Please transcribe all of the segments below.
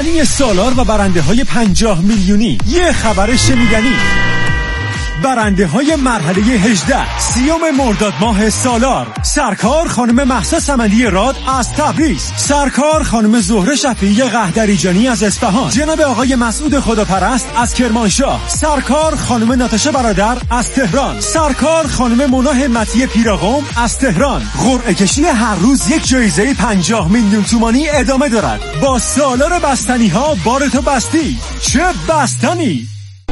سالار و برنده های 50 میلیونی. یه خبر شنیدنی. برنده های مرحله 18 30 مرداد ماه سالار: سرکار خانم مهسا سمندی راد از تبریز، سرکار خانم زهره شفیعی قهدریجانی از اصفهان، جناب آقای مسعود خداپرست از کرمانشاه، سرکار خانم ناتاشا برادر از تهران، سرکار خانم مونا همتی پیراقم از تهران. قرعه کشی هر روز یک جایزه 50 میلیون تومانی ادامه دارد. با سالار بستنی ها بارتو بستی. چه بستنی؟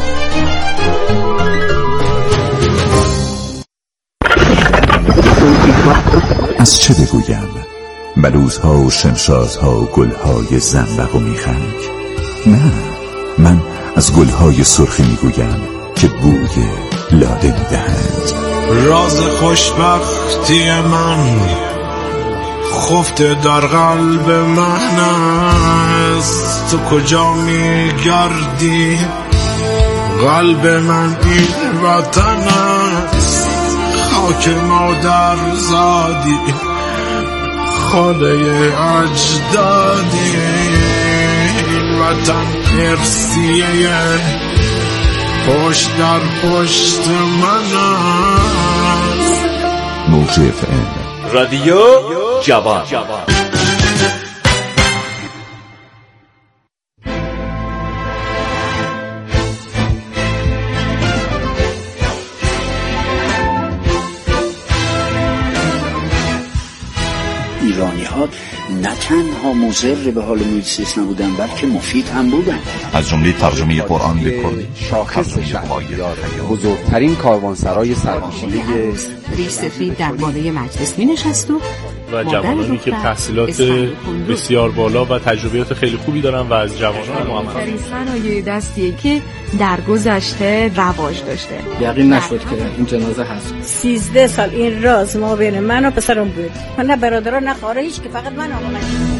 از چه بگویم؟ بلوزها و شمشادها و گلهای زنبق و میخک؟ نه، من از گلهای سرخ میگویم که بوی لاله میدهند. راز خوشبختی من خفته در قلب من است. تو کجا میگردی؟ قلب من این وطن است. خاک مادر زادی، خاله اجدادی. این وطن ارثیه پشت در پشت من است. موج FM رادیو جوان. ایرانی‌ها نه تنها مضر به حال محیط زیست نبودن بلکه مفید هم بودن. از جمله ترجمه قرآن به کردی، شاخص شهریار، بزرگترین کاروانسرای سرپیچیده ریسفید در بالای مجلس می‌نشست و جوانانی که تحصیلات بسیار بالا و تجربیات خیلی خوبی دارن و از جوانان موفق‌ترین صنایع دستیه که در گذشته رواج داشته. یقین نشد که این جنازه هست. 13 سال این راز ما بین من و پسرم بود. نه برادرها نه خواهر، هیچ که فقط من آمدم.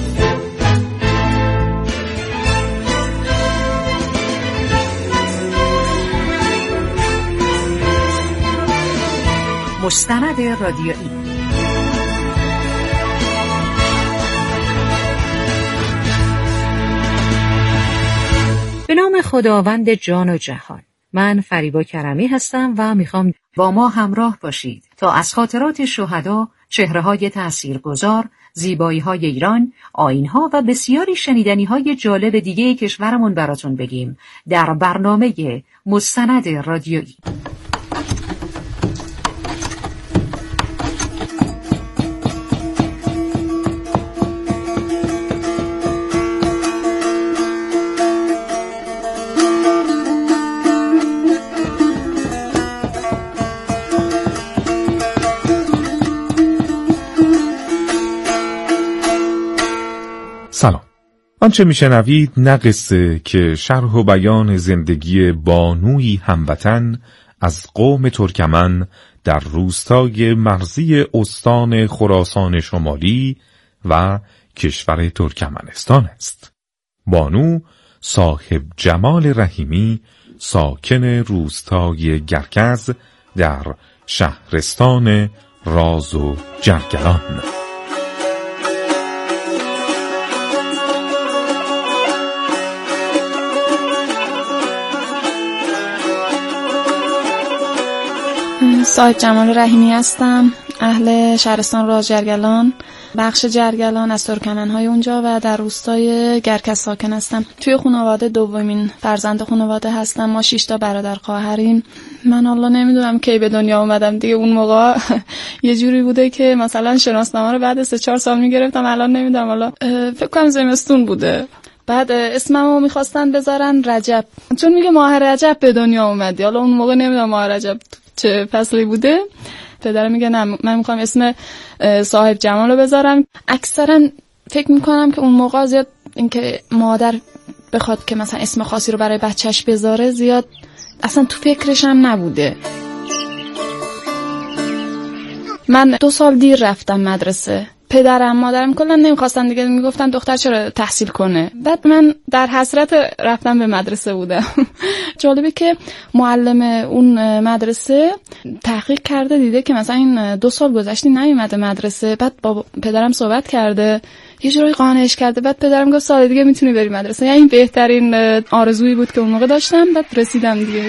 مستند رادیویی. به نام خداوند جان و جهان. من فریبا کرمی هستم و میخوام با ما همراه باشید تا از خاطرات شهدا، چهره‌های تأثیرگذار، زیبایی‌های ایران، آیین‌ها و بسیاری شنیدنی‌های جالب دیگه کشورمون براتون بگیم در برنامه مستند رادیویی. سلام. آنچه میشنوید نه قصه که شرح و بیان زندگی بانویی هموطن از قوم ترکمن در روستای مرزی استان خراسان شمالی و کشور ترکمنستان است. بانو صاحب جمال رحیمی ساکن روستای گرگز در شهرستان راز و جرگلان. صاحب جمال رحیمی هستم، اهل شهرستان راز جرگلان، بخش جرگلان از ترکمن‌های اونجا و در روستای گرگز ساکن هستم. توی خانواده دومین فرزند خانواده هستم. ما 6 تا برادر خواهریم. من الله نمیدونم کی به دنیا اومدم دیگه. اون موقع یه جوری بوده که مثلا شناسنامه رو بعد 3-4 سال میگرفتم. الان نمیدونم، حالا فکر کنم زمستون بوده. بعد اسممو میخواستن بذارن رجب، چون میگه ماه رجب به دنیا اومدی. حالا اون موقع نمیدونم ماه رجب چه فصلی بوده. پدرم میگه نه من میخوام اسم صاحب جمال رو بذارم. اکثرا فکر میکنم که اون موقع زیاد اینکه مادر بخواد که مثلا اسم خاصی رو برای بچهش بذاره زیاد اصلا تو فکرش هم نبوده. من 2 سال دیر رفتم مدرسه. پدرم مادرم کلا نمیخواستن دیگه، میگفتن دختر چرا تحصیل کنه. بعد من در حسرت رفتم به مدرسه بودم. جالبه که معلم اون مدرسه تحقیق کرده، دیده که مثلا این 2 سال گذشته نیومده مدرسه. بعد با پدرم صحبت کرده، یه جورایی قانعش کرده. بعد پدرم گفت سال دیگه میتونی بری مدرسه. یعنی این بهترین آرزویی بود که اون موقع داشتم. بعد رسیدم دیگه.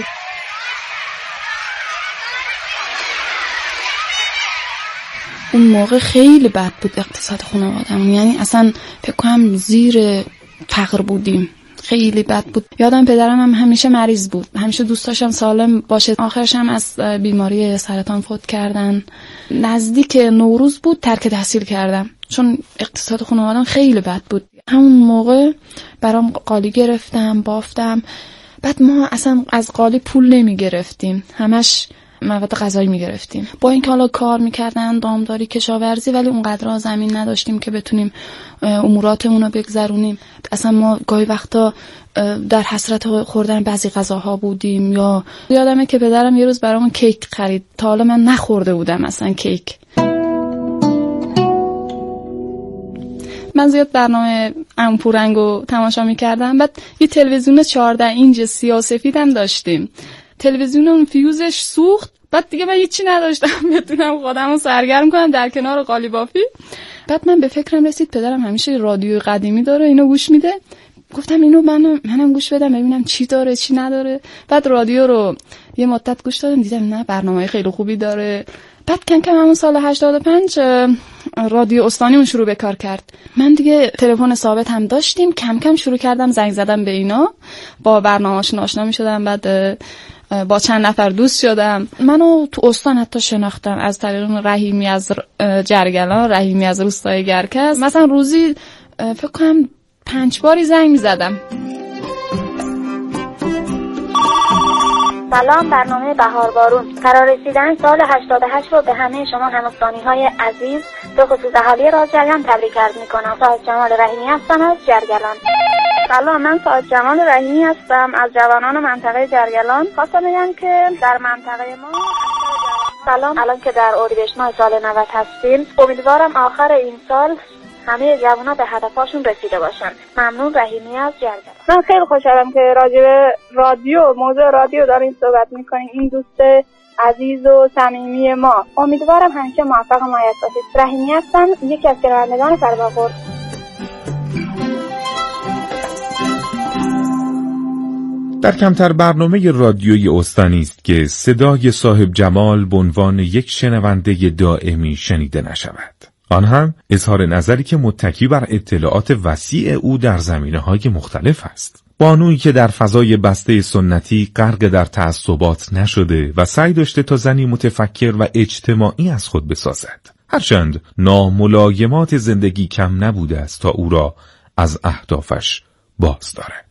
اون موقع خیلی بد بود اقتصاد خانواده‌مون، یعنی اصلا فکر کنم زیر فقر بودیم، خیلی بد بود. یادم پدرم هم همیشه مریض بود، همیشه دوست داشتم سالم باشه. آخرش هم از بیماری سرطان فوت کردن. نزدیک نوروز بود ترک تحصیل کردم چون اقتصاد خانواده‌ام خیلی بد بود. همون موقع برام قالی گرفتم، بافتم. بعد ما اصلا از قالی پول نمی گرفتیم، همش مواد غذایی میگرفتیم. با اینکه حالا کار میکردن، دامداری، کشاورزی، ولی اونقدر زمین نداشتیم که بتونیم اموراتمون رو بگذرونیم. اصلا ما گاهی وقتا در حسرت خوردن بعضی غذاها بودیم. یا یادمه که پدرم یه روز برامون کیک خرید. تا حالا من نخورده بودم اصلا کیک. من زیاد برنامه امپورنگو تماشا میکردم. بعد یه تلویزیون 14 اینچ سیاه‌وسفید هم داشتیم. تلویزیون اون فیوزش سوخت. بعد دیگه من هیچی نداشتم بتونم خودمو سرگرم کنم در کنار قالی بافی. بعد من به فکرم رسید پدرم همیشه رادیو قدیمی داره، اینو گوش میده. گفتم اینو منم گوش بدم ببینم چی داره چی نداره. بعد رادیو رو یه مدت گوش دادم، دیدم نه برنامه خیلی خوبی داره. بعد کم کم همون سال 85 رادیو استانیمون شروع به کار کرد. من دیگه تلفن ثابت هم داشتیم، کم کم شروع کردم زنگ زدم به اینا، با برنامه‌هاشون آشنا می‌شدم. بعد با چند نفر دوست شدم. منو تو استان حتی شناختم از طریق رحیمی از جرگلان، رحیمی از روستای گرکس. مثلا روزی فکر کنم 5 باری زنگ می‌زدم. سلام، برنامه بهار بارون. قرار رسیدن سال 88 رو به همه شما هموطنی‌های عزیز به خصوص اهالی راز جریان تبریک عرض می‌کنم. سعاد جمال رحیمی هستم از جرگلان. سلام، من سعاد جمال رحیمی هستم از جوانان منطقه جرگلان. خواستم بگم که در منطقه ما سلام، الان که در اردیبهشت ماه سال 90 هستیم، امیدوارم آخر این سال همه جوان‌ها به هدفشون رسیده باشن. ممنون، رحیمی از جرگلان. من خیلی خوشحالم که راجع به موضوع رادیو دارین صحبت می‌کنین. این دوست عزیز و صمیمی ما، امیدوارم همیشه موفق و مایت باشید. رحیمی هستم، یکی از شنوندگان فرباخور. در کمتر برنامه رادیویی استانی است که صدای صاحب جمال به عنوان یک شنونده دائمی شنیده نشود. آن هم اظهار نظری که متکی بر اطلاعات وسیع او در زمینه‌های مختلف است. بانویی که در فضای بسته سنتی غرق در تعصبات نشده و سعی داشته تا زنی متفکر و اجتماعی از خود بسازد. هرچند ناملایمات زندگی کم نبوده است تا او را از اهدافش باز دارد.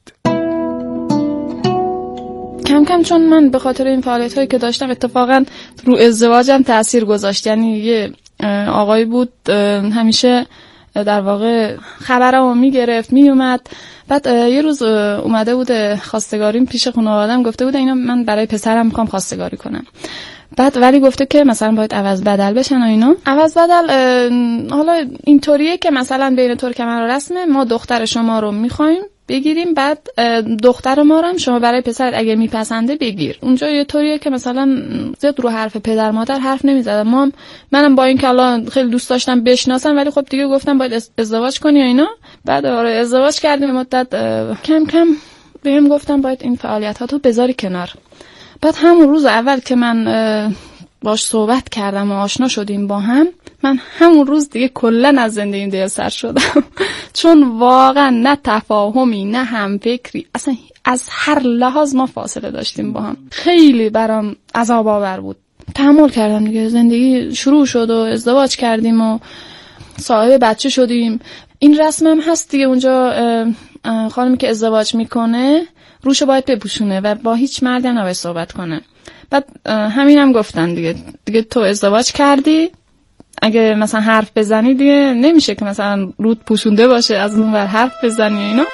کم کم چون من به خاطر این فعالیت‌هایی که داشتم اتفاقا رو ازدواجم تأثیر گذاشت. یعنی یه آقایی بود همیشه در واقع خبرمو میگرفت میومد. بعد یه روز اومده بود خواستگاریم پیش خانواده‌ام، گفته بود اینا من برای پسرم میخوام خواستگاری کنم. بعد ولی گفته که مثلا باید عوض بدل بشن و اینا. عوض بدل حالا اینطوریه که مثلا بین ترکمن و رسمه ما دختر شما رو میخوایم بگیریم، بعد دختر ما رو هم شما برای پسرت اگه میپسنده بگیر. اونجا یه طوریه که مثلا زیاد رو حرف پدر مادر حرف نمیزدم. منم با این که الان خیلی دوست داشتم بشناسم، ولی خب دیگه گفتم باید ازدواج کنی و اینا. بعد آره ازدواج کردیم. مدت کم کم بهم گفتم باید این فعالیتاتو بذاری کنار. بعد همون روز اول که من باش صحبت کردم و آشنا شدیم با هم، من همون روز دیگه کلن از زندگیم دلسر شدم. چون واقعا نه تفاهمی نه هم فکری، اصلا از هر لحاظ ما فاصله داشتیم با هم. خیلی برام عذاب آور بود. تحمل کردم دیگه. زندگی شروع شد و ازدواج کردیم و صاحب بچه شدیم. این رسم هم هست دیگه. اونجا خانمی که ازدواج میکنه روشو باید بپوشونه و با هیچ مردی هم نباید صحبت کنه. بعد همینم گفتن دیگه تو ازدواج کردی، اگه مثلا حرف بزنی دیگه نمیشه که مثلا رود پوشونده باشه از اون ور حرف بزنی اینا.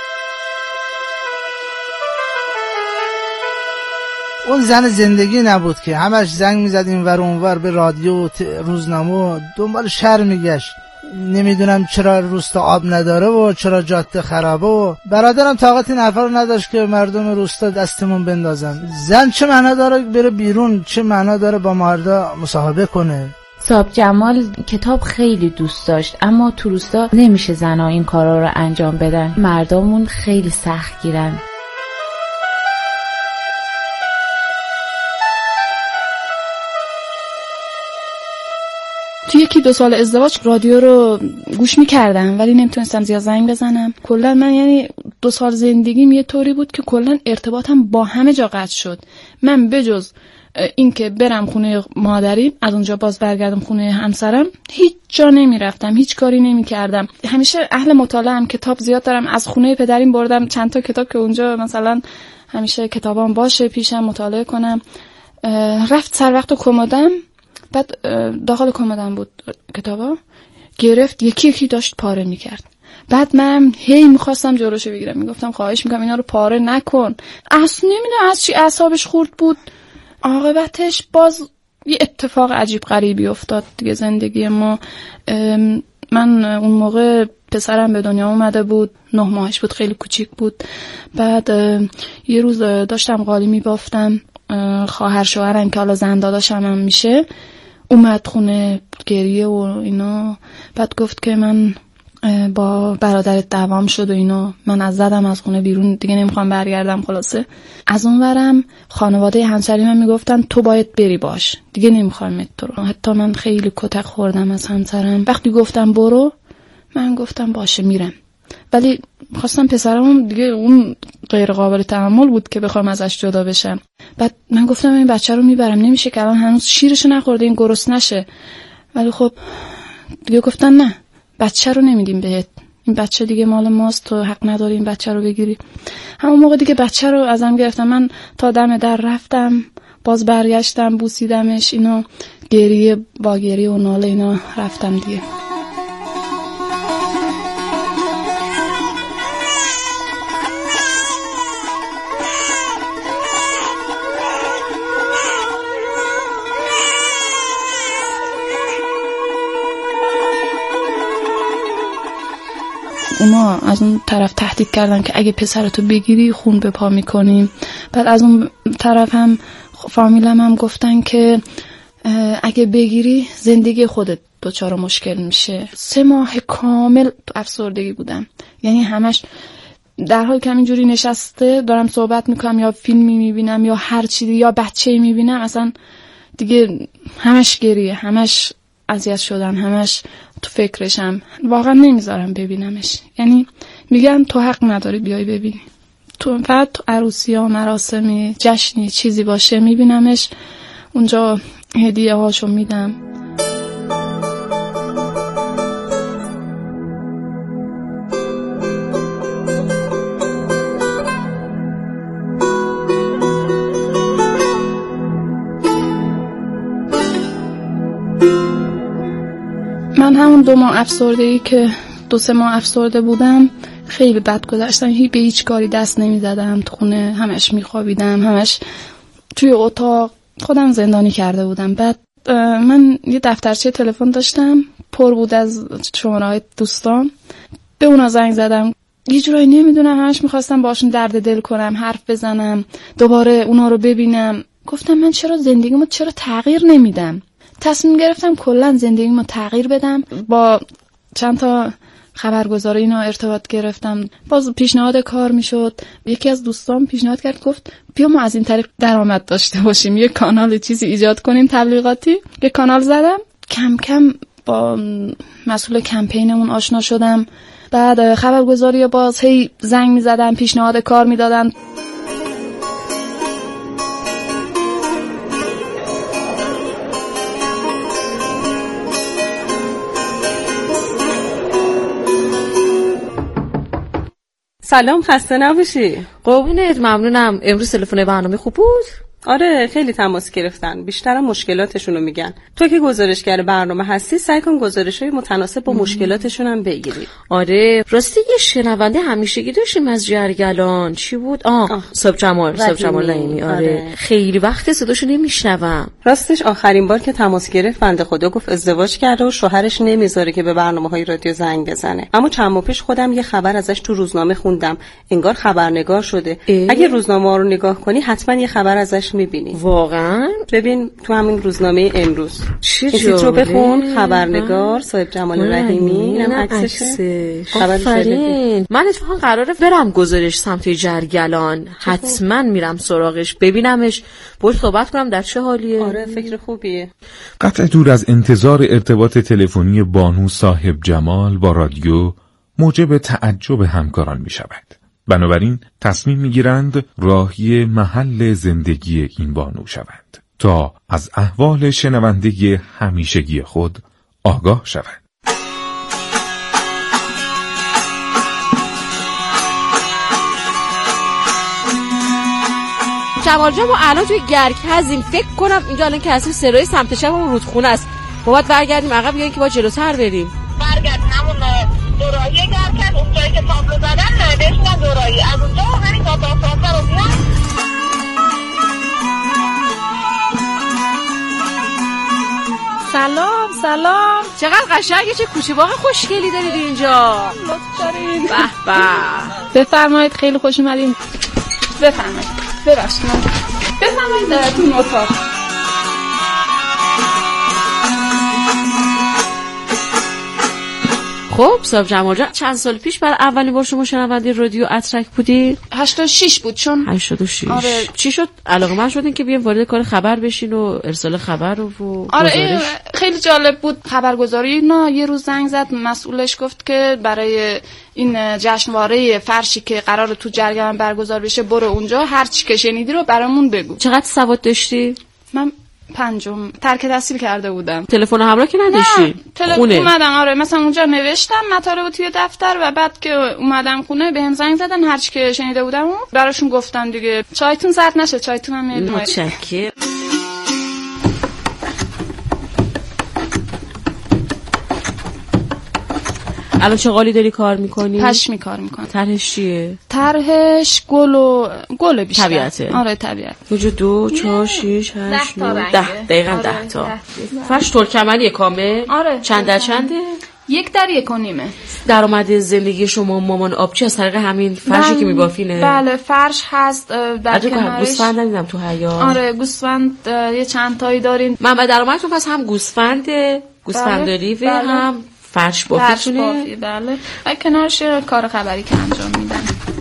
اون زن زندگی نبود که همش زنگ میزد این ور اون ور به رادیو روزنامه، دنبال شهر میگشت. نمیدونم چرا روستا آب نداره و چرا جاده خرابه و برادرم طاقت این حرفا رو نداشت که مردم روستا دستمون بندازن. زن چه معنا داره بره بیرون، چه معنا داره با مردا مصاحبه کنه. صاحب جمال کتاب خیلی دوست داشت، اما تو روستا نمیشه زنها این کارا رو انجام بدن، مردمون خیلی سخت گیرن. تو 1-2 سال ازدواج رادیو رو گوش می‌کردم ولی نمیتونستم زیاد زنگ بزنم. کلا من یعنی 2 سال زندگیم یه طوری بود که کلا ارتباطم با همه جا قطع شد. من بجز این که برم خونه مادری، از اونجا باز برگردم خونه همسرم، هیچ جا نمیرفتم، هیچ کاری نمی‌کردم. همیشه اهل مطالعه‌ام، کتاب زیاد دارم. از خونه پدریم بردم چند تا کتاب که اونجا مثلا همیشه کتابام باشه پیشم مطالعه کنم. رفت سر وقت کمدم، بعد داخل کمدم بود کتابا، گرفت یکی داشت پاره میکرد. بعد من هی میخواستم جلوشو بگیرم، میگفتم خواهش میکنم اینا رو پاره نکن. اصلا نمیدونم از چی اعصابش خورد بود. عاقبتش باز یه اتفاق عجیب غریبی افتاد دیگه زندگی ما. من اون موقع پسرم به دنیا اومده بود، 9 ماهش بود، خیلی کوچیک بود. بعد یه روز داشتم قالی میبافتم، خواهر شوهرم که حالا زنداداشم هم میشه اومد خونه، گریه و اینا. بعد گفت که من با برادرت دعوام شد و اینا، من از خونه بیرون، دیگه نمیخوام برگردم. خلاصه از اون ورم خانواده همسری من میگفتن تو باید بری باش، دیگه نمیخوام تو رو. حتی من خیلی کتک خوردم از همسرم. وقتی گفتم برو، من گفتم باشه میرم، ولی خواستم پسرم دیگه، اون غیر قابل تحمل بود که بخوام ازش جدا بشم. بعد من گفتم این بچه رو میبرم، نمیشه که الان هنوز شیرشو نخورده این گرسنه نشه. ولی خب دیگه گفتن نه، بچه رو نمیدیم بهت، این بچه دیگه مال ماست، تو حق نداری این بچه رو بگیری. همون موقع دیگه بچه رو ازم گرفتم. من تا دم در رفتم، باز برگشتم بوسیدمش، اینا گریه با گریه و ناله اینا رفتم دیگه. اونا از اون طرف تهدید کردن که اگه پسرتو بگیری خون به پا میکنیم. بعد از اون طرف هم فامیلم هم گفتن که اگه بگیری زندگی خودت دچار مشکل میشه. 3 ماه کامل تو افسردگی بودم، یعنی همش در حال که همینجوری نشسته دارم صحبت میکنم یا فیلمی میبینم یا هر چیزی یا بچه‌ای میبینم، اصلا دیگه همش گریه، همش اذیت شدن، همش تو فکرشم، واقعا نمیذارم ببینمش. یعنی میگن تو حق نداری بیای ببینی، تو فقط تو عروسی ها، مراسمی، جشنی چیزی باشه میبینمش، اونجا هدیه هاشو میدم. من همون 2 ماه افسردگی که 2-3 ماه افسرده بودم خیلی بد گذشتم. به هیچ کاری دست نمیزدم، تو خونه همش میخوابیدم، همش توی اتاق خودم زندانی کرده بودم. بعد من یه دفترچه تلفن داشتم پر بود از شماره‌های دوستان، به اونا زنگ زدم. یه جورایی نمیدونم همش میخواستم باشون درد دل کنم، حرف بزنم، دوباره اونا رو ببینم. گفتم من چرا زندگیمو چرا تغییر نمیدم؟ تصمیم گرفتم کلا زندگیمو تغییر بدم. با چند تا خبرگزار اینا ارتباط گرفتم، باز پیشنهاد کار میشد. یکی از دوستان پیشنهاد کرد، گفت بیا ما از این طریق درآمد داشته باشیم، یه کانال چیزی ایجاد کنیم تبلیغاتی. یه کانال زدم، کم کم با مسئول کمپینمون آشنا شدم. بعد خبرگزاری باز هی زنگ میزدن، پیشنهاد کار میدادن. سلام، خسته نباشی. قربونت، ممنونم. امروز تلفن برنامه خوب بود؟ آره، خیلی تماس گرفتن، بیشترم مشکلاتشون رو میگن. تو که گزارشگر برنامه هستی سعی کن گزارش‌های متناسب با مشکلاتشون هم بگیری. آره، راستی یه شنونده همیشگی داشتیم از جرگلان، چی بود؟ صاحب جمال رحیمی. آره، خیلی وقت صداشو نمیشنوم. راستش آخرین بار که تماس گرفت بنده خدا گفت ازدواج کرده و شوهرش نمیذاره که به برنامه‌های رادیو زنگ بزنه. اما چند ماه پیش خودم یه خبر ازش تو روزنامه خوندم، انگار خبرنگار شده. اگه روزنامه‌ها رو نگاه کنی حتما یه خبر ازش روت میبینی. واقعا؟ ببین تو همین روزنامه امروز چه این تیتر رو بخون، خبرنگار صاحب جمال رحیمی، اینم عکسشه. آفرین. من اتفاقا قراره برم گزارش سمت جرگلان، حتما میرم سراغش ببینمش، باهاش صحبت کنم در چه حالیه. آره فکر خوبیه. قطع دور از انتظار ارتباط تلفنی بانو صاحب جمال با رادیو موجب تعجب همکاران می شود. بنابراین تصمیم می گیرند راهی محل زندگی این بانو شوند تا از احوال شنوندگی همیشگی خود آگاه شوند. جمال جان ما الان توی گرک هستیم، فکر کنم اینجا الان که هستیم سرای سمت چپ اون رودخونه است. ما باید برگردیم عقب یا اینکه با جلوتر بریم؟ برگردیم همون دورایی گرکن، اونجایی که تابلو زدن بهش میگن دورایی، از اونجا همین تا ساسا رو میان. سلام. چقدر قشنگه، چه کوچه باغ خوشگلی دارید اینجا. لطف دارید. به به. بفرمایید، خیلی خوش اومدین. بفرمایید. بفرمایید تو اتاق. خب صاحب جمال جان، چند سال پیش برای اولین بار شما شنونده رادیو اترک بودی؟ 86 بود. چون 86. آره. چی شد علاقه‌مند شدین که بیاین وارد کار خبر بشین و ارسال خبر و آره خیلی جالب بود خبرگزاری. نه یه روز زنگ زد مسئولش، گفت که برای این جشنواره فرشی که قراره تو جرگلان برگزار بشه برو اونجا، هر چی که شنیدی رو برامون بگو. چقدر سواد داشتی؟ من 5 ترک تحصیل کرده بودم. تلفن همراه که نداشتی؟ خونه اومدم. آره مثلا اونجا نوشتم مطالب توی دفتر و بعد که اومدم خونه بهم زنگ زدن، هر چی که شنیده بودم براشون گفتم دیگه. چایتون سرد نشه، چایتون هم میل. متشکرم. الان چه قالی داری کار میکنی؟ پشمی کار میکنم. طرحش چیه؟ طرحش گل بیشتر. طبیعته. آره طبیعت. وجود 2 4 6 8 9 10 دقیقاً 10 تا. فرش ترکمنیه کامل؟ آره. چند در چنده؟ 1 در 1.5. درآمد زندگی شما مامان آبچی از طریق همین فرشی که میبافینه؟ بله فرش هست در کنارش. گوسفند دیدم تو حیاط. آره گوسفند یه چند تایی دارین. منبع درآمدتون پس هم گوسفندداری و هم فرش بافیتونه؟ بله. و کنارش کار خبری که انجام میدن.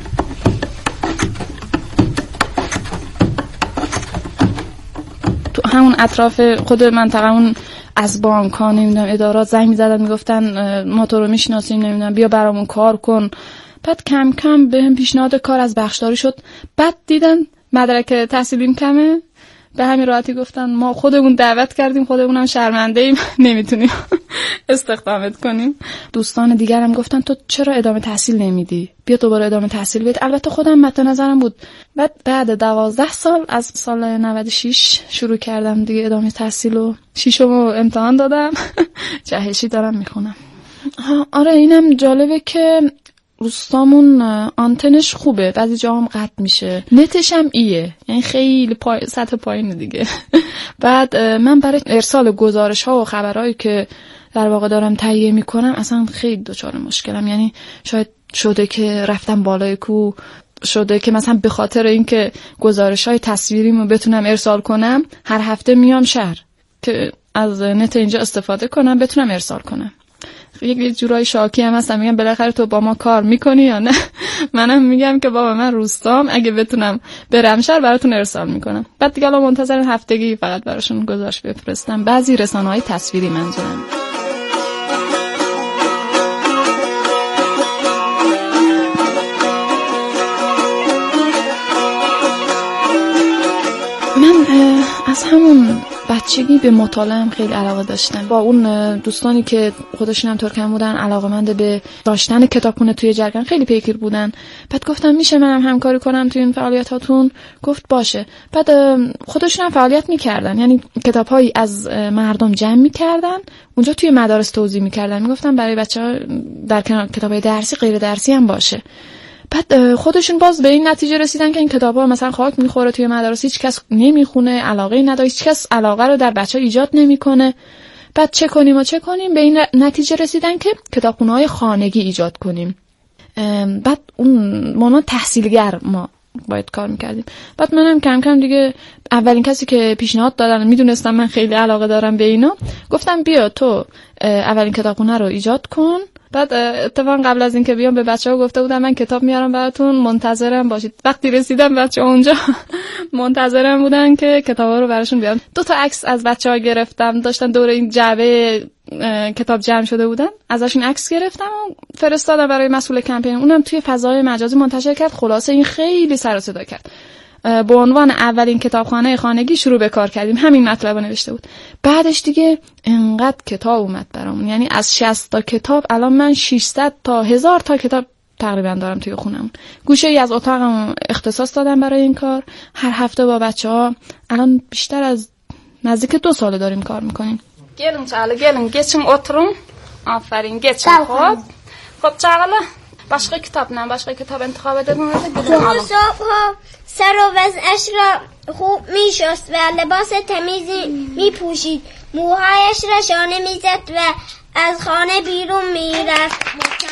تو همون اطراف خود منطقه‌مون از بانک‌ها نمیدونم ادارات زنگ می‌زدن میگفتن ما تو رو میشناسیم، نمیدونم بیا برامون کار کن. بعد کم کم بهم پیشنهاد کار از بخشداری شد. بعد دیدن مدرک تحصیلیم کمه، به همین راحتی گفتن ما خودمون دعوت کردیم، خودمونم شرمنده ایم، نمیتونیم استخدامت کنیم. دوستان دیگرم گفتن تو چرا ادامه تحصیل نمیدی؟ بیا دوباره ادامه تحصیل بده. البته خودم مد نظرم بود. بعد 12 سال از سال 96 شروع کردم دیگه ادامه تحصیل و 6م امتحان دادم. جهشی دارم میخونم. آره اینم جالبه که روستامون آنتنش خوبه، بعضی جا هم قطع میشه، نتش هم ایه، یعنی خیلی سطح پایینه دیگه. بعد من برای ارسال گزارش ها و خبرهایی که در واقع دارم تهیه میکنم اصلا خیلی دچار مشکلم. یعنی شاید شده که رفتم بالای کوه، شده که مثلا به خاطر اینکه گزارش های تصویریمو بتونم ارسال کنم هر هفته میام شهر که از نت اینجا استفاده کنم بتونم ارسال کنم. یک جورای شاکی هم هستم، میگم بالاخره تو با ما کار میکنی یا نه؟ منم میگم که بابا من روستام، اگه بتونم برم شهر براتون ارسال میکنم. بعد دیگه الان منتظر هفتگی فقط براشون گزارش بفرستم. بعضی رسانه‌های تصویری منظورم. من از همون بچگی به مطالعه خیلی علاقه داشتم. با اون دوستانی که خودشون هم ترکمن بودن علاقه‌مند به داشتن کتابخونه توی جرگان خیلی پیگیر بودن. بعد گفتم میشه منم همکاری کنم توی این فعالیتاتون؟ گفت باشه. بعد خودشون هم فعالیت میکردن، یعنی کتاب‌هایی از مردم جمع میکردن اونجا توی مدارس توزیع میکردن، میگفتن برای بچه‌ها در کنار کتاب‌های درسی غیر درسی هم باشه. بعد خودشون باز به این نتیجه رسیدن که این کتابا مثلا خاک میخوره توی مدارس، هیچ کس نمیخونه، علاقه نداره، هیچ کس علاقه رو در بچه‌ها ایجاد نمیکنه. بعد چه کنیم به این نتیجه رسیدن که کتابخونه‌های خانگی ایجاد کنیم. بعد اون مونا تحصیلگر ما باید کار میکردیم. بعد منم کم کم دیگه اولین کسی که پیشنهاد دادن، میدونستم من خیلی علاقه دارم به اینا، گفتم بیا تو اولین کتابخونه رو ایجاد کن. بعد اتفاقا قبل از اینکه بیام به بچه‌ها گفته بودم من کتاب میارم براتون، منتظرم باشید. وقتی رسیدم بچه‌ها اونجا منتظرم بودن که کتابا رو براشون بیارم. 2 تا عکس از بچه‌ها گرفتم، داشتن دور این جعبه کتاب جمع شده بودن، ازشون عکس گرفتم و فرستادم برای مسئول کمپین. اونم توی فضای مجازی منتشر کرد. خلاصه این خیلی سر و صدا کرد. به عنوان اولین کتابخانه خانگی شروع به کار کردیم. همین مطلب نوشته بود. بعدش دیگه انقدر کتاب اومد برامون، یعنی از 60 تا کتاب الان من 600 تا 1000 تا کتاب تقریبا دارم توی خونم. گوشه ای از اتاقم اختصاص دادم برای این کار. هر هفته با bacheh‌ها الان بیشتر از نزدیک 2 سال داریم کار میکنیم. گلین چاله گلین geçin oturun. آفرین geçin. خب چاله başka kitap نه، başka kitap انتخاب edin. صبح سر و وضعش را خوب میشست و لباس تمیزی میپوشید، موهایش را شانه میزد و از خانه بیرون میرفت.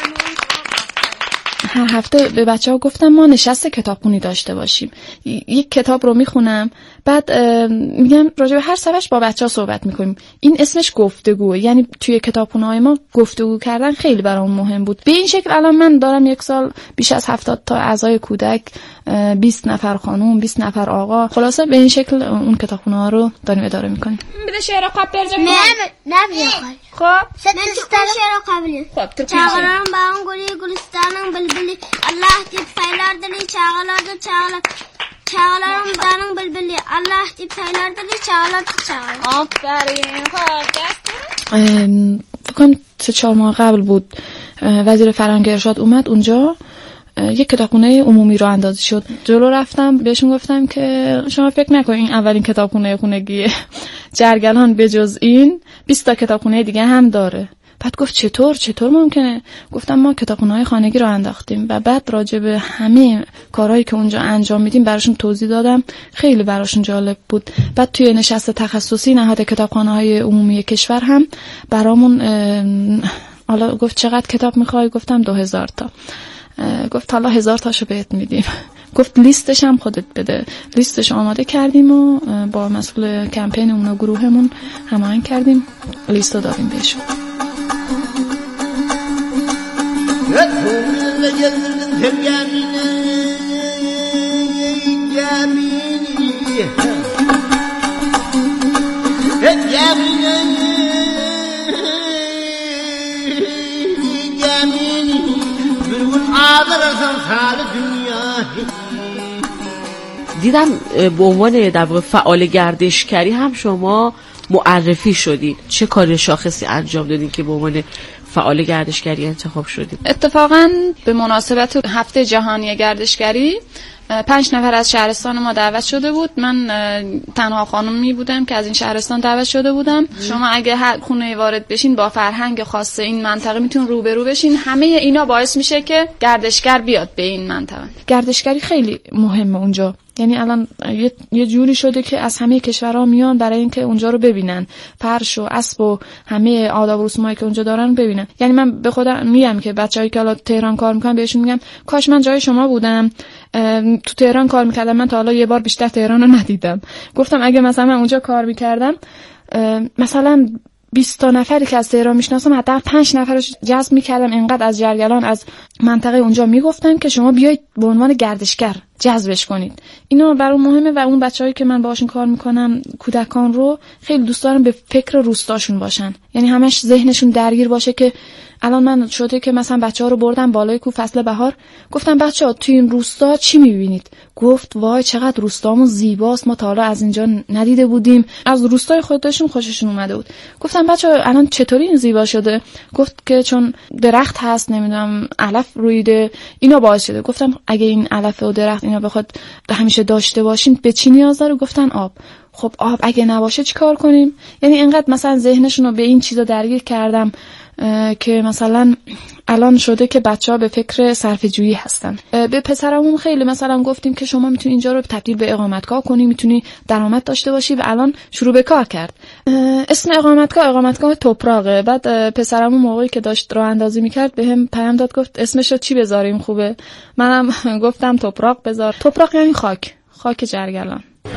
هر هفته به بچه‌ها گفتم ما نشست کتابخونی داشته باشیم. یک کتاب رو میخونم، بعد میگم راجع به هر صفحه‌اش با بچه‌ها صحبت میکنیم. این اسمش گفتگو، یعنی توی کتابخونه‌های ما گفتگو کردن خیلی برام مهم بود. به این شکل الان من دارم یک سال بیش از 70 تا اعضای کودک، 20 نفر خانم، 20 نفر آقا، خلاصه به این شکل اون کتابخونه‌ها رو داریم اداره میکنیم. بده شعر قبل برجم. نه خب شعر قبلی. خب چاغلارم باون گلی گلستانم بلبلی الله دیپ فایلار دلی چاغلارم دانم بلبلی الله دیپ فایلار دلی چاغلار. آفرین. فکر کنم 3-4 ماه قبل بود وزیر فرهنگ ارشاد اومد اونجا، یک کتابخونه عمومی راه اندازی شد. جلو رفتم بهشون گفتم که شما فکر نکنین این اولین کتابخونه خونگی جرگلان به جز این 20 تا کتابخونه دیگه هم داره. بعد گفت چطور ممکنه؟ گفتم ما کتابخونه‌های خانگی راه انداختیم و بعد راجع به همه کارهایی که اونجا انجام میدیم براشون توضیح دادم. خیلی براشون جالب بود. بعد توی نشست تخصصی نهاد کتابخانه‌های عمومی کشور هم برامون حالا گفت چقدر کتاب می‌خوای؟ گفتم 2000 تا. گفت حالا 1000 تاشو بهت میدیم. گفت لیستش هم خودت بده. لیستش آماده کردیم و با مسئول کمپینمون و گروهمون هماهنگ کردیم، لیستو دادیم بهشون. دیدم به عنوان در واقع فعال گردشگری هم شما معرفی شدید. چه کار شاخصی انجام دادین که به عنوان فعال گردشگری انتخاب شدید؟ اتفاقاً به مناسبت هفته جهانی گردشگری 5 نفر از شهرستان ما دعوت شده بود. من تنها خانمی بودم که از این شهرستان دعوت شده بودم. شما اگه هر خونه وارد بشین با فرهنگ خاص این منطقه میتون روبرو بشین. همه اینا باعث میشه که گردشگر بیاد به این منطقه. گردشگری خیلی مهمه اونجا. یعنی الان یه جوری شده که از همه کشورها میان برای اینکه اونجا رو ببینن، فرش و اسب و همه آداب و رسومایی که اونجا دارن ببینن. یعنی من به خودم میگم که بچه‌ای که الان تهران کار میکنن بهشون میگم کاش من جای شما بودم، تو تهران کار میکردم. من تا حالا یه بار بیشتر تهران رو ندیدم. گفتم اگه مثلا من اونجا کار میکردم مثلا 20 تا نفری که از تهران میشناسم حتی 5 نفرش جذب میکردم. اینقدر از جرگلان از منطقه اونجا میگفتن که شما بیایید به عنوان گردشگر جذبش کنید. اینا برام مهمه و اون بچه‌هایی که من باهاشون کار میکنم، کودکان رو خیلی دوست دارم به فکر روستاشون باشن. یعنی همش ذهنشون درگیر باشه که الان من شده که مثلا بچه‌ها رو بردم بالای کوه فصل بهار، گفتم بچه‌ها توی این روستا چی می‌بینید؟ گفت وای چقدر روستامون زیباست، ما تا حالا از اینجا ندیده بودیم. از روستای خودشون خوششون اومده بود. گفتم بچه‌ها الان چطوری این زیبا شده؟ گفت که چون درخت هست، نمیدونم علف رویده، اینا باعث شده. گفتم اگه این علف و درخت اینا بخواد همیشه داشته باشین به چی نیاز داره؟ گفتن آب. خب آب اگه نباشه چیکار کنیم؟ یعنی اینقدر مثلا ذهنشون رو به این چیزا درگیر کردم که مثلا الان شده که بچه‌ها به فکر صرفه‌جویی هستن. به پسرمون خیلی مثلا گفتیم که شما میتونی اینجا رو تبدیل به اقامتگاه کنی، میتونی درآمد داشته باشی و الان شروع به کار کرد. اسم اقامتگاه توپراقه. بعد پسرمون موقعی که داشت راه اندازی میکرد بهم پیام داد، گفت اسمش رو چی بذاریم خوبه؟ منم گفتم توپراق بذار. توپراق یعنی خاک جرگلان.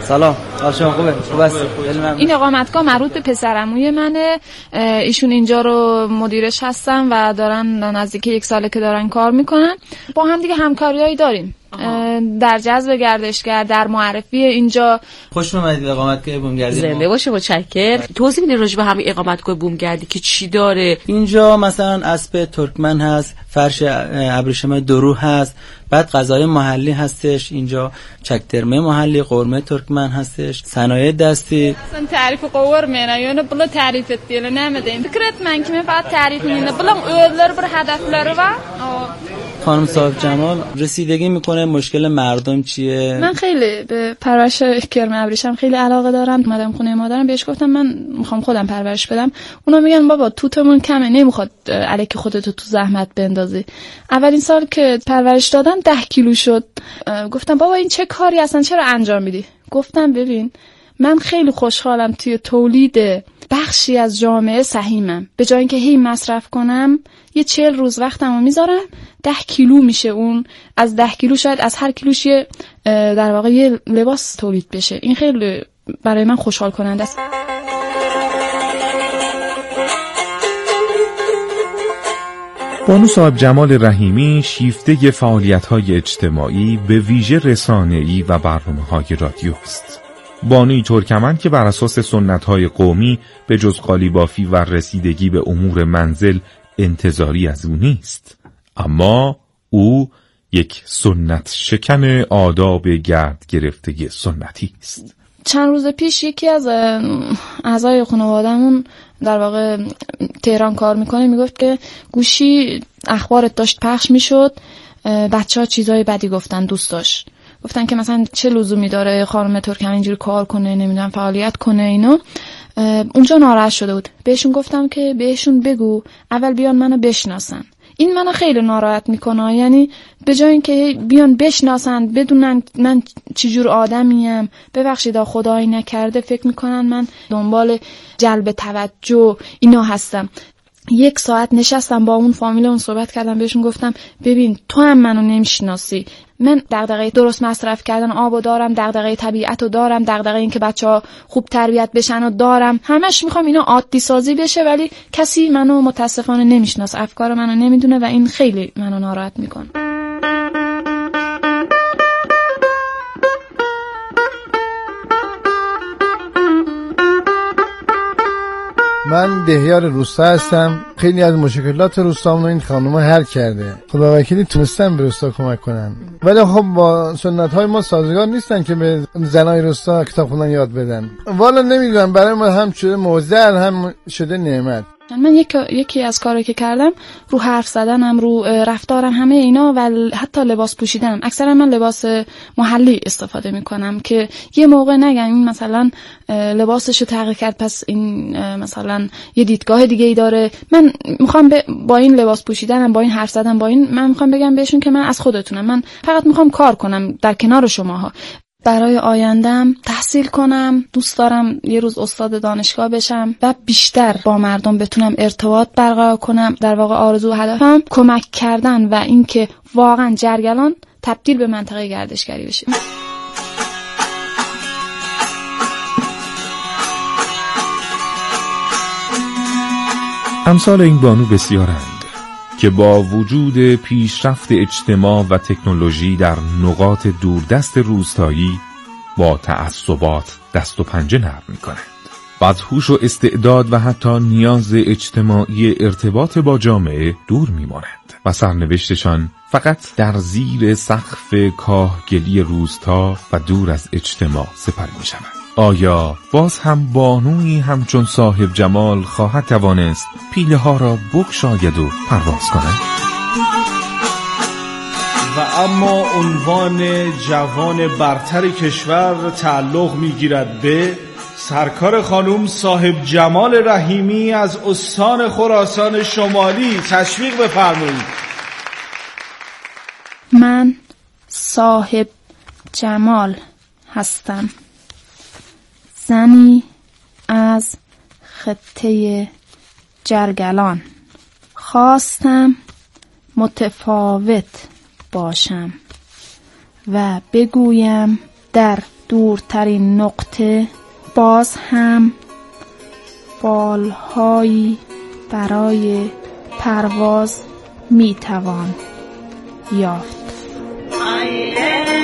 سلام، حال شما خوبه؟ خوب است. این اقامتگاه مربوط به پسرعموی منه. ایشون اینجا رو مدیرش هستن و دارن نزدیک 1 ساله که دارن کار میکنن. با هم دیگه همکاریایی داریم در جذب گردشگر، در معرفی اینجا. خوش اومدید اقامتگاه بومگردی. زنده باشه، متشکرم. توضیح بدین راجع به همین اقامتگاه بومگردی که چی داره؟ اینجا مثلا اسب ترکمن هست، فرش ابریشم درو هست، بعد غذای محلی هستش، اینجا چکترمه محلی، قرمه ترکمن هستش، صنایع دستی. مثلا تعریف قورمه یعنی بلا تعریف ettiğini نمیدین. فکرت من که فقط تعریف میکنه بلا öğeler bir هدفleri var. خانم صاحب جمال رسیدگی میکنه مشکل مردم چیه؟ من خیلی به پرورش کرم ابریشم خیلی علاقه دارم. اومدم خونه مادرم بهش گفتم من میخوام خودم پرورش بدم. اونا میگن بابا توتمون کمه، نمیخواد الکی خودتو تو زحمت بندازی. اولین سال که پرورش دادم 10 کیلو شد. گفتم بابا این چه کاری اصلا چرا انجام میدی؟ گفتم ببین من خیلی خوشحالم توی تولید بخشی از جامعه سهیمم. به جای اینکه هی مصرف کنم یه 40 روز وقتمو میذارم 10 کیلو میشه. اون از 10 کیلو شاید از هر کیلوش در واقع یه لباس تولید بشه. این خیلی برای من خوشحال کننده است. بانو صاحب جمال رحیمی شیفته فعالیت‌های اجتماعی به ویژه رسانه‌ای و برنامه‌های رادیو است. بانوی ترکمن که بر اساس سنت‌های قومی به جز قالیبافی و رسیدگی به امور منزل انتظاری از او نیست، اما او یک سنت شکن آداب گرد گرفته سنتی است. چند روز پیش یکی از اعضای خانواده‌مون در واقع تهران کار میکنه میگفت که گوشی اخبارت داشت پخش میشد، بچه‌ها چیزای بدی گفتن، دوست داشت گفتن که مثلا چه لزومی داره خانم ترکمن اینجوری کار کنه، نمیدونم فعالیت کنه اینا. اونجا ناراحت شده بود. بهشون گفتم که بهشون بگو اول بیان منو بشناسن. این منو خیلی ناراحت میکنه. یعنی به جای اینکه بیان بشناسن بدونن من چجور آدمیم، ببخشید خدایی نکرده فکر میکنن من دنبال جلب توجه اینا هستم. 1 ساعت نشستم با اون فامیل اون صحبت کردم، بهشون گفتم ببین تو هم منو نمیشناسی، من دغدغه درست مصرف کردن آبو دارم، دغدغه طبیعتو دارم، دغدغه این که بچه‌ها خوب تربیت بشن و دارم، همش میخوام اینا عادی سازی بشه، ولی کسی منو متاسفانه نمیشناسه، افکار منو نمیدونه و این خیلی منو ناراحت میکنه. من دهیار روستا هستم. خیلی از مشکلات روستامون این خانوما حل کرده. خدا وکیلی تونستن به روستا کمک کنن، ولی خب با سنت های ما سازگار نیستن که به زنای روستا کتاب خوندن یاد بدن. والا نمیدونم برای ما هم شده موزل هم شده نعمت. من یکی از کارهایی که کردم رو حرف زدنم، رو رفتارم، همه اینا و حتی لباس پوشیدنم. اکثرا من لباس محلی استفاده میکنم که یه موقع نگن این مثلا لباسشو تغییر کرد پس این مثلا یه دیدگاه دیگه ای داره. من میخوام با این لباس پوشیدنم، با این حرف زدن، با این من میخوام بگم بهشون که من از خودتونم، من فقط میخوام کار کنم در کنار شماها. برای آیندم تحصیل کنم، دوست دارم یه روز استاد دانشگاه بشم و بیشتر با مردم بتونم ارتباط برقرار کنم. در واقع آرزو و هدفم کمک کردن و اینکه واقعا جرگلان تبدیل به منطقه گردشگری بشه. امثال این بانو بسیارند که با وجود پیشرفت اجتماع و تکنولوژی در نقاط دوردست روستایی با تعصبات دست و پنجه نرم می‌کنند و از هوش و استعداد و حتی نیاز اجتماعی ارتباط با جامعه دور می‌مانند و سرنوشتشان فقط در زیر سقف کاهگلی روستا و دور از اجتماع سپری می‌شود. آیا باز هم بانویی همچون صاحب جمال خواهد توانست پیله ها را بگشاید و پرواز کند؟ و اما عنوان جوان برتر کشور تعلق می‌گیرد به سرکار خانم صاحب جمال رحیمی از استان خراسان شمالی. تشویق بفرمایید. من صاحب جمال هستم، زنی از خطه جرگلان. خواستم متفاوت باشم و بگویم در دورترین نقطه باز هم بالهایی برای پرواز میتوان یافت.